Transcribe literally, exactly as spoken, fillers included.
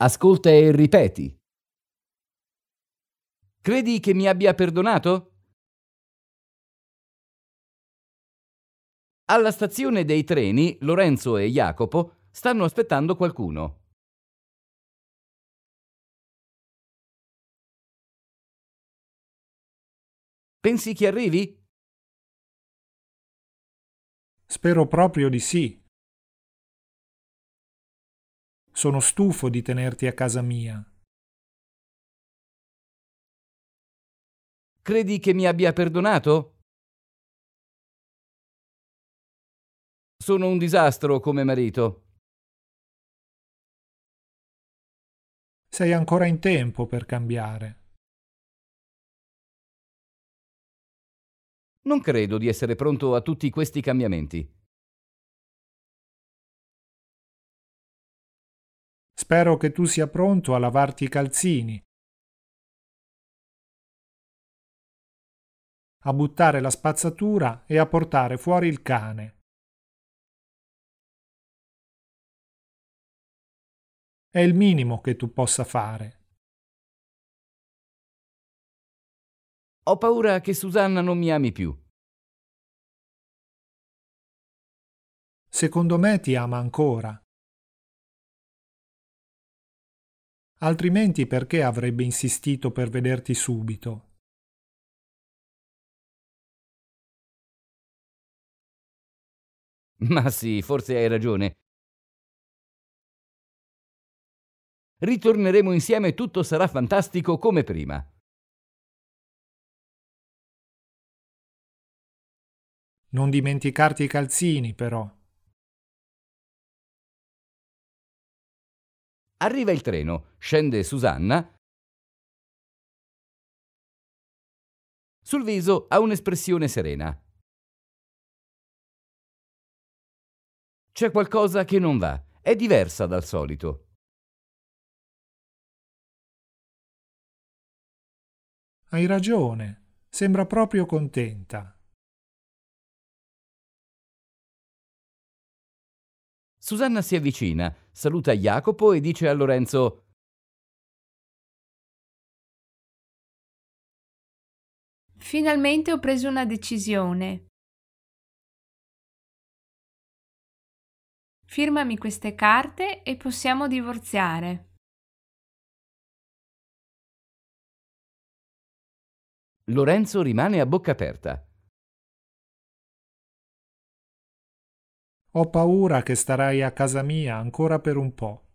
Ascolta e ripeti. Credi che mi abbia perdonato? Alla stazione dei treni, Lorenzo e Jacopo stanno aspettando qualcuno. Pensi che arrivi? Spero proprio di sì. Sono stufo di tenerti a casa mia. Credi che mi abbia perdonato? Sono un disastro come marito. Sei ancora in tempo per cambiare. Non credo di essere pronto a tutti questi cambiamenti. Spero che tu sia pronto a lavarti i calzini, a buttare la spazzatura e a portare fuori il cane. È il minimo che tu possa fare. Ho paura che Susanna non mi ami più. Secondo me ti ama ancora. Altrimenti perché avrebbe insistito per vederti subito? Ma sì, forse hai ragione. Ritorneremo insieme e tutto sarà fantastico come prima. Non dimenticarti i calzini, però. Arriva il treno, scende Susanna. Sul viso ha un'espressione serena. C'è qualcosa che non va, è diversa dal solito. Hai ragione, sembra proprio contenta. Susanna si avvicina, saluta Jacopo e dice a Lorenzo: Finalmente ho preso una decisione. Firmami queste carte e possiamo divorziare. Lorenzo rimane a bocca aperta. Ho paura che starai a casa mia ancora per un po'.